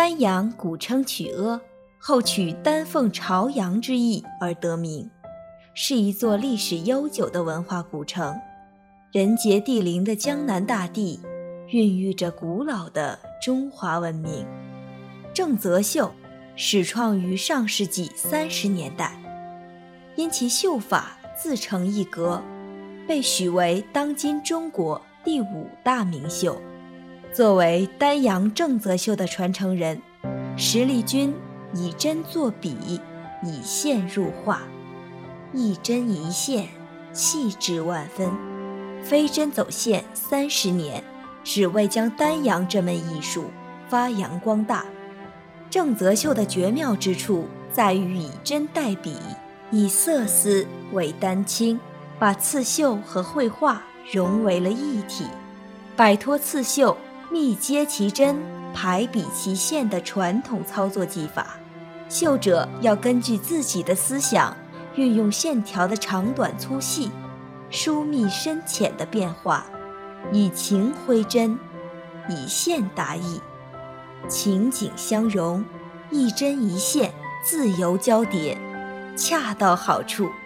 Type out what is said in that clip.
丹阳古称曲阿，后取丹凤朝阳之意而得名，是一座历史悠久的文化古城。人杰地灵的江南大地孕育着古老的中华文明。正则绣始创于上世纪30年代，因其绣法自成一格，被许为当今中国第5大名绣。作为丹阳正则绣的传承人，石丽君以针作笔，以线入画，一针一线，气质万分，飞针走线30年，只为将丹阳这门艺术发扬光大。正则绣的绝妙之处在于以针代笔，以色丝为丹青，把刺绣和绘画融为了一体，摆脱刺绣密接其针，排比其线的传统操作技法。绣者要根据自己的思想，运用线条的长短粗细、疏密深浅的变化，以情挥针，以线达意，情景相融，一针一线自由交叠，恰到好处。